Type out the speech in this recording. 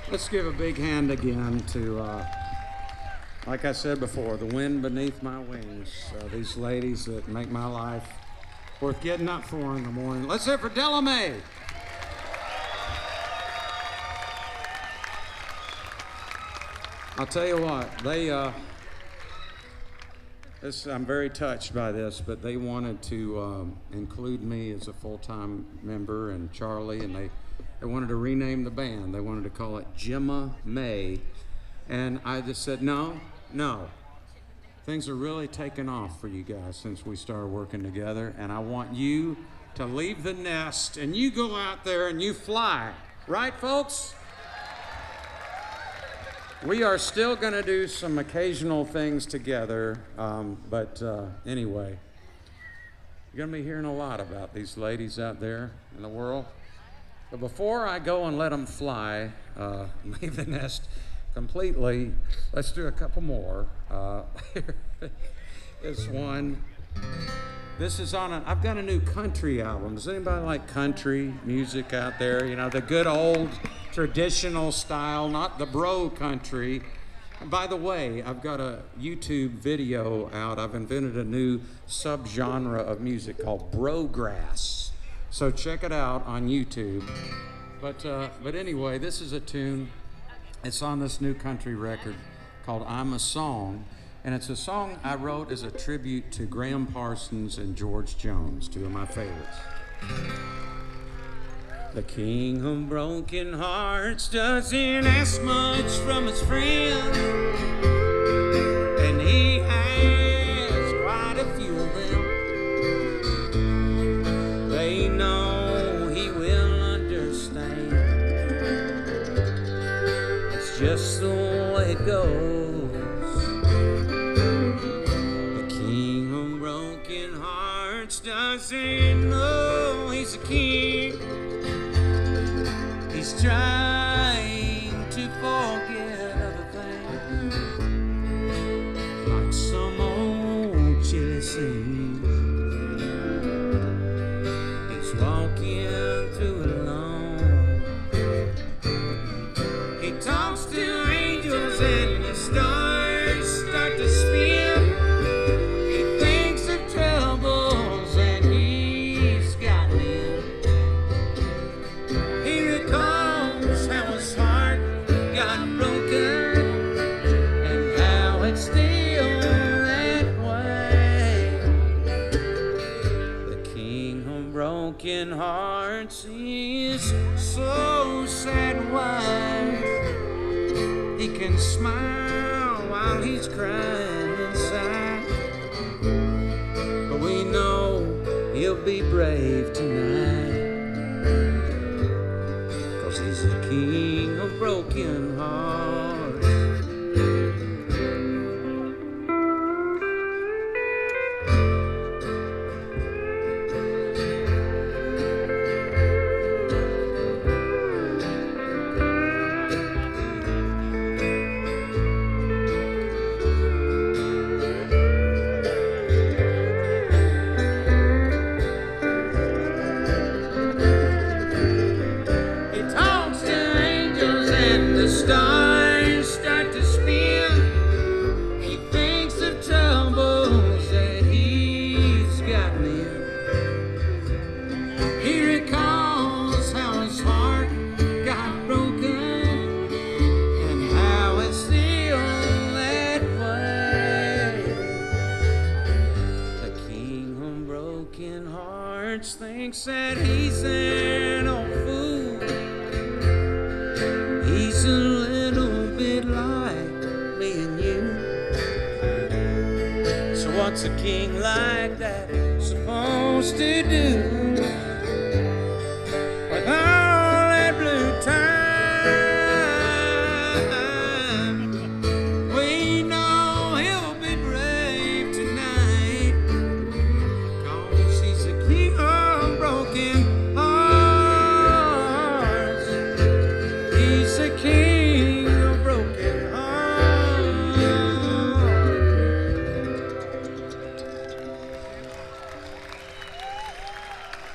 Let's give a big hand again to, like I said before, the wind beneath my wings. These ladies that make my life worth getting up for in the morning. Let's hear it for Della Mae. I'll tell you what, I'm very touched by this, but they wanted to include me as a full-time member and Charlie, and they wanted to rename the band. They wanted to call it Gemma Mae. And I just said, no. Things are really taking off for you guys since we started working together, and I want you to leave the nest and you go out there and you fly. Right, folks? We are still going to do some occasional things together, but anyway, you're going to be hearing a lot about these ladies out there in the world. But before I go and let them fly, leave the nest completely, let's do a couple more. Here is one. This is on I've got a new country album. Does anybody like country music out there? You know, the good old traditional style, not the bro country. And by the way, I've got a YouTube video out. I've invented a new subgenre of music called brograss. So check it out on YouTube. But anyway, this is a tune. It's on this new country record called I'm a Song. And it's a song I wrote as a tribute to Graham Parsons and George Jones, two of my favorites. The king of broken hearts doesn't ask much from his friends, and he has quite a few of them. They know he will understand. It's just the way it goes. Doesn't know he's a king. He's trying to forget other things, like some old chilly scene. He's walking through alone. He talks to angels and the stars start to spin. Broken hearts is so sad why he can smile while he's crying inside. But we know he'll be brave tonight, 'cause he's the king of broken hearts. Stars start to spin. He thinks of troubles that he's gotten in. He recalls how his heart got broken and how it's still that way. The king of broken hearts thinks that he's an old fool. He's a little bit like me and you. So what's a king like that supposed to do?